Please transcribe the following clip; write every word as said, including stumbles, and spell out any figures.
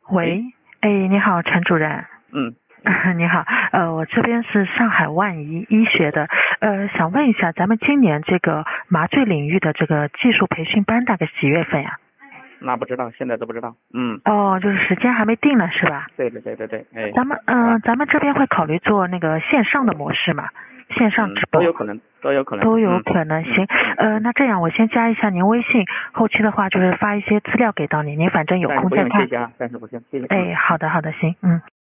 喂，哎，你好，陈主任。 嗯， 你好，呃，我这边是上海万医医学的，呃，想问一下，咱们今年这个麻醉领域的这个技术培训班大概几月份呀？ 那不知道，现在都不知道。嗯， 哦，就是时间还没定呢，是吧？ 对对对对对，哎， 咱们嗯、呃咱们这边会考虑做那个线上的模式嘛？线上直嗯， 播都有可能，都有可能， 都有嗯可能。行， 嗯呃，那这样我先加一下您微信，后期的话就是发一些资料给到你，您反正有暂时不用，谢空再看。 谢啊，暂时不用，谢谢。嗯。 哎，好的好的，行，嗯。